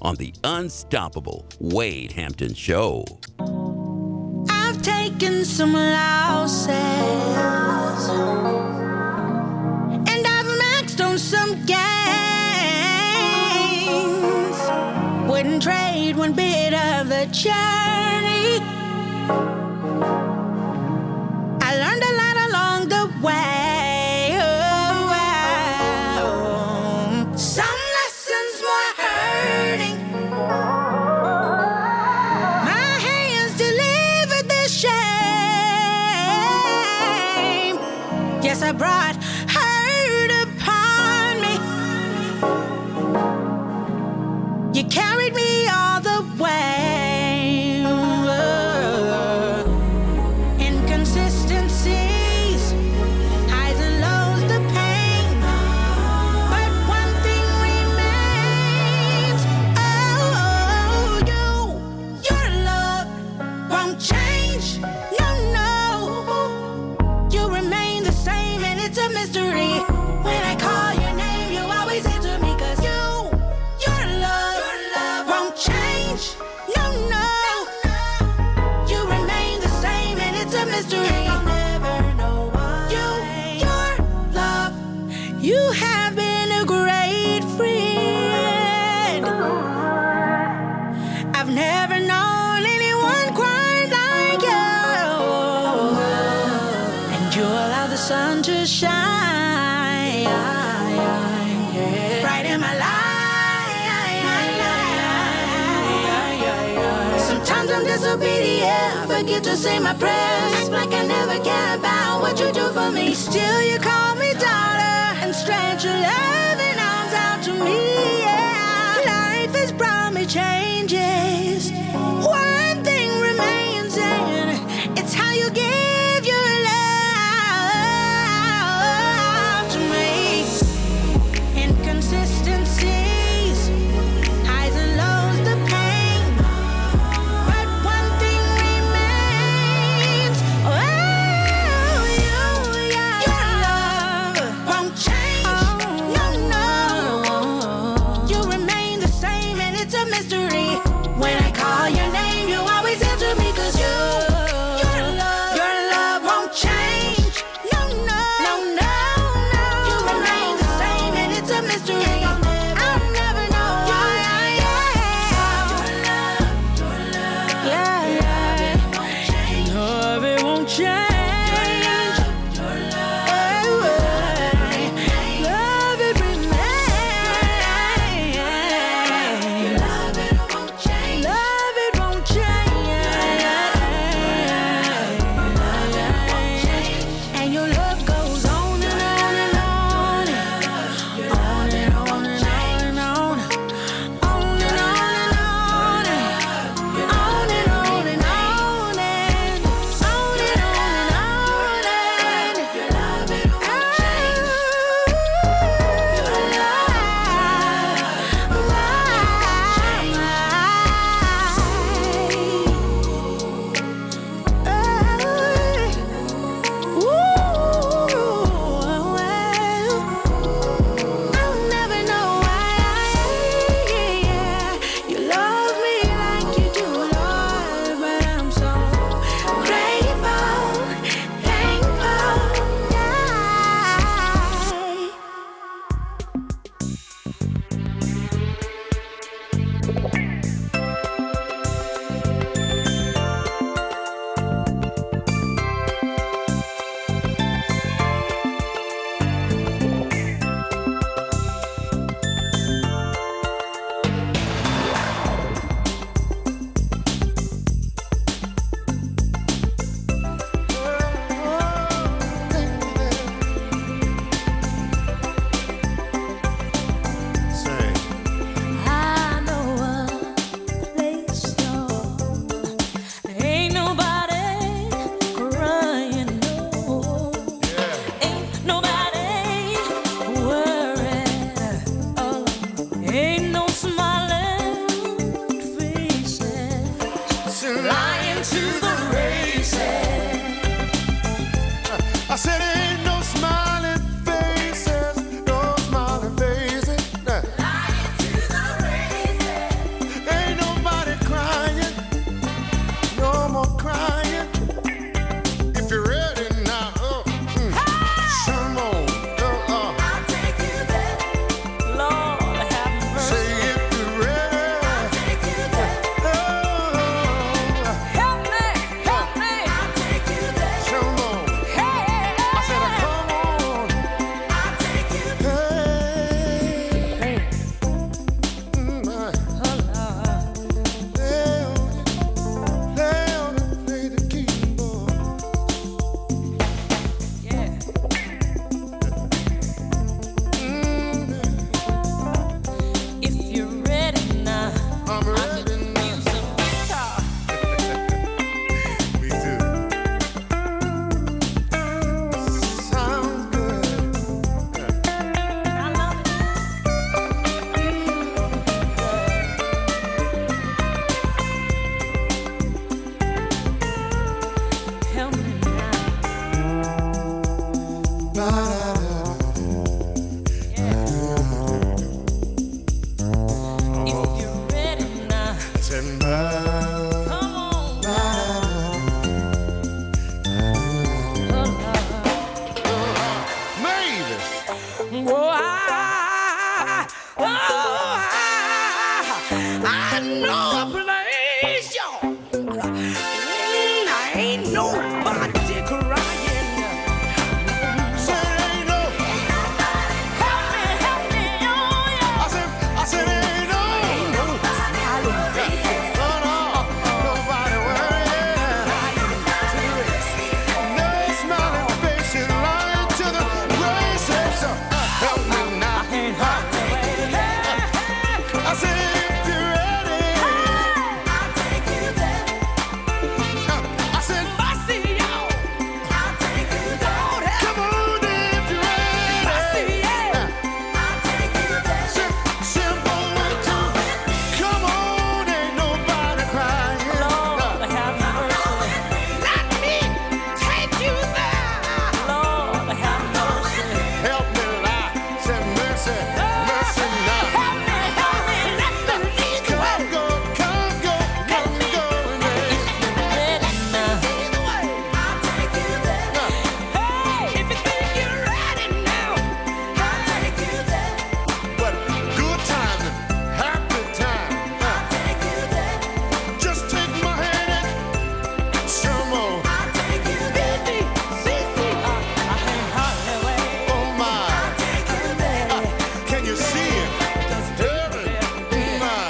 on the unstoppable Wade Hampton Show. I've taken some losses, and I've maxed on some gains. Wouldn't trade one bit of the journey. I learned a lot along the way. Some lessons more hurting. My hands delivered the shame. Yes, I brought hurt upon me. You carried me all the way. Inconsistencies, highs and lows, the pain. But one thing remains. Oh, your love won't change. No, no. You remain the same, and it's a mystery. When I call your name, you always answer me, 'cause your love won't change. No, no. You remain the same, and it's a mystery. I'll never know why. Your love, you have been a great friend. I've never known anyone quite like you. And you allow the sun to shine bright in my life. Sometimes I'm disobedient, forget to say my prayers. Act like I never care about what you do for me. Still you call me daughter and stretch your loving arms out to me. Yeah. Life has brought me changes. One thing remains, and it's how you give your love to me. Inconsistencies, highs and lows, the pain. But one thing remains. Oh, your love won't change. No, no. You remain the same, and it's a mystery. I know a place, y'all. I ain't nobody crying. Said ain't no. Help me, oh yeah. I said ain't no. Nobody worrying. No smiling faces lying to the graces. Help me now. I said if you're ready, I'll take you there. I said I see y'all. I'll take you there. Come on if you're ready. I see I'll take you there. Simple way to come on, ain't nobody crying. Lord, have mercy. Let me take you there. Lord, have mercy. Help me, Lord. Say mercy, mercy now. Help me, let me lead the way. Come go, Let me yeah. lead the way. I'll take you there. Hey, if you think you're ready now, I'll take you there. But good times and happy times. I'll take you there. Just take my hand and some more. I'll take you there. I can hardly wait. Oh my, I'll take you there. can you see it? Heaven, my.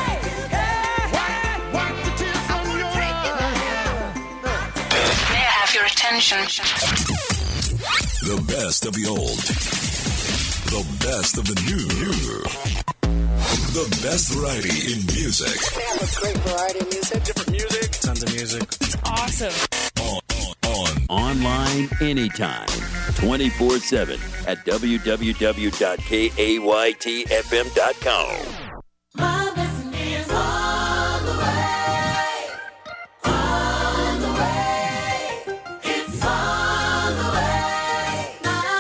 Wipe the tears from your eyes. May I have your attention? The best of the old. The best of the new. The best variety in music. They have a great variety of music. Different music. Tons of music. Awesome. On Online anytime, 24/7 at www.kaytfm.com. My blessing is on the way. On the way. It's on the way.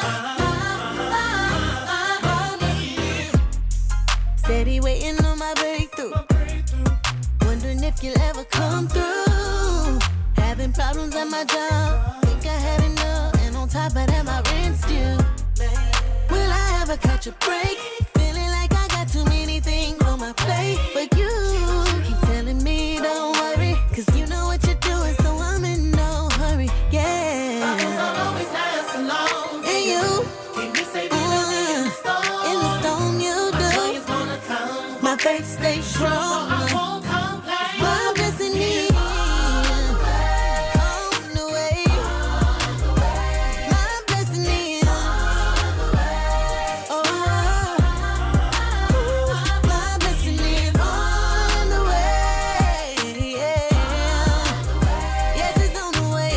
Steady waiting on my breakthrough. Wondering if you'll ever come through. Having problems at my job. Think I had enough, and on top of that, my rent's due. Will I ever catch a break? Feeling like I got too many things on my plate. But you keep telling me don't worry, 'cause you know what you're doing, so I'm in no hurry. Yeah. Problems don't always last long. And you keep me safe in the storm. In the storm you do. Joy is gonna come. My faith stays strong. So I won't complain. My blessing is on the way. My blessing is oh, my blessing is on the way. Yes, it's on the way.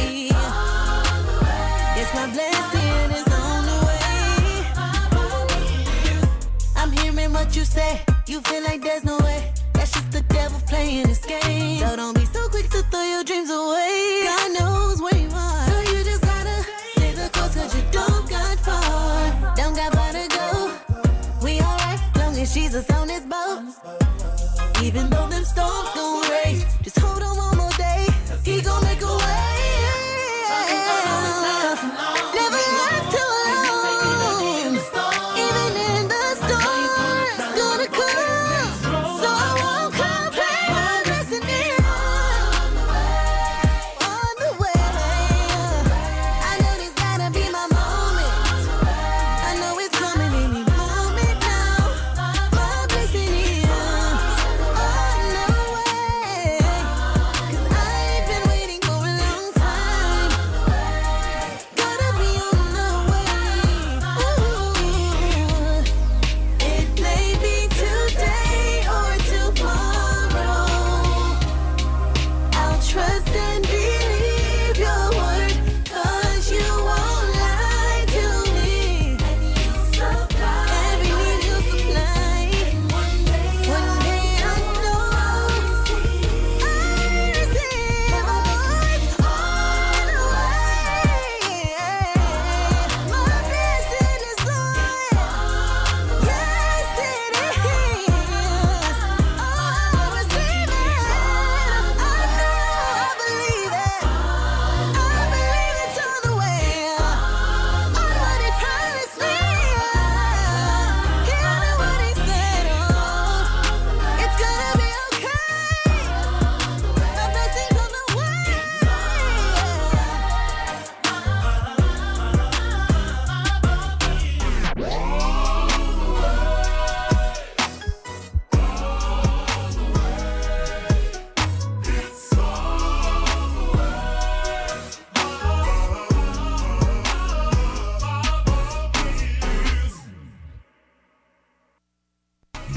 Yes, my blessing is on the way. I'm hearing what you say. You feel like there's no way. That's just the devil playing his game. So don't be so quick to throw your dreams away. God knows where you are. So you just gotta stay the course, 'cause you don't got far. Don't got far to go. We alright, long as Jesus on his boat. Even though them storms gon' rage, just hold on one more day. He gon' make a way. Never last too long. Even in the storm, it's gonna come. So I won't complain. My blessing is on the way. I know this gotta be my moment. I know it's coming any moment now. My blessing is on the way.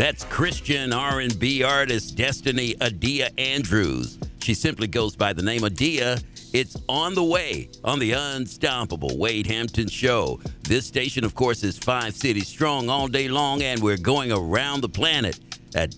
That's Christian R&B artist Destiny Adia Andrews. She simply goes by the name Adia. It's on the way on the Unstoppable Wade Hampton Show. This station, of course, is 5 cities strong all day long, and we're going around the planet at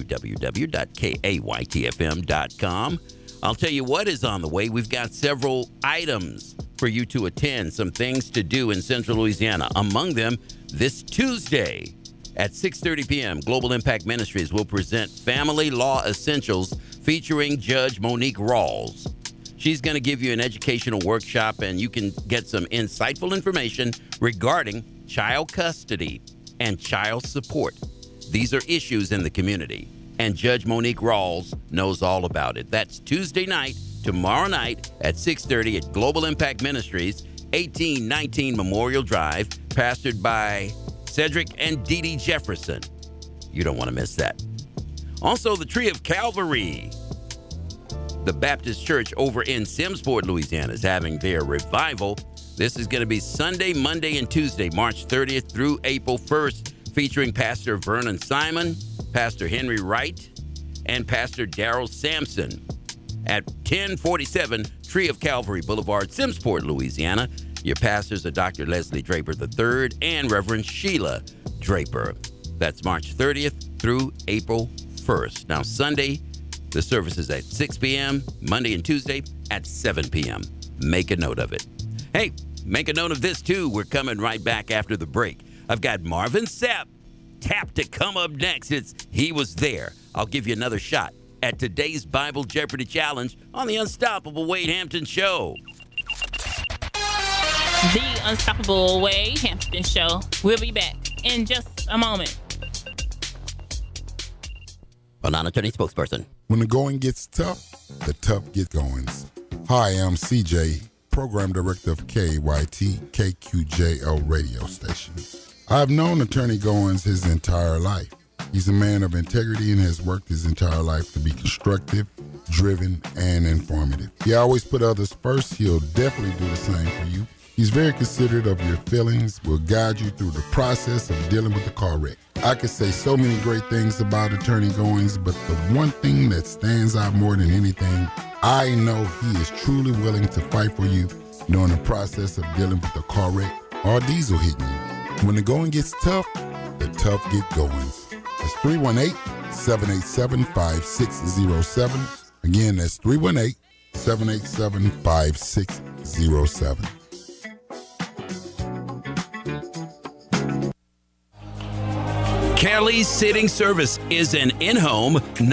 www.kaytfm.com. I'll tell you what is on the way. We've got several items for you to attend, some things to do in Central Louisiana. Among them, this Tuesday at 6:30 p.m., Global Impact Ministries will present Family Law Essentials featuring Judge Monique Rawls. She's going to give you an educational workshop, and you can get some insightful information regarding child custody and child support. These are issues in the community, and Judge Monique Rawls knows all about it. That's Tuesday night, tomorrow night at 6:30 at Global Impact Ministries, 1819 Memorial Drive, pastored by Cedric and Dee Dee Jefferson. You don't want to miss that. Also, the Tree of Calvary, the Baptist Church over in Simmsport, Louisiana, is having their revival. This is going to be Sunday, Monday, and Tuesday, March 30th through April 1st, featuring Pastor Vernon Simon, Pastor Henry Wright, and Pastor Darrell Sampson at 1047 Tree of Calvary Boulevard, Simmsport, Louisiana. Your pastors are Dr. Leslie Draper III and Reverend Sheila Draper. That's March 30th through April 1st. Now, Sunday, the service is at 6 p.m., Monday and Tuesday at 7 p.m. Make a note of it. Hey, make a note of this, too. We're coming right back after the break. I've got Marvin Sapp Tap to come up next. It's He Was There. I'll give you another shot at today's Bible Jeopardy Challenge on the Unstoppable Wade Hampton Show. The Unstoppable Wade Hampton Show. We'll be back in just a moment. A non-attorney spokesperson. When the going gets tough, the tough get goings. Hi, I'm CJ, Program Director of KYT KQJL radio station. I've known Attorney Goins his entire life. He's a man of integrity and has worked his entire life to be constructive, driven, and informative. He always put others first. He'll definitely do the same for you. He's very considerate of your feelings, will guide you through the process of dealing with the car wreck. I could say so many great things about Attorney Goins, but the one thing that stands out more than anything, I know he is truly willing to fight for you during the process of dealing with the car wreck or diesel hitting you. When the going gets tough, the tough get goings. That's 318-787-5607. Again, that's 318-787-5607. Kelly's Sitting Service is an in-home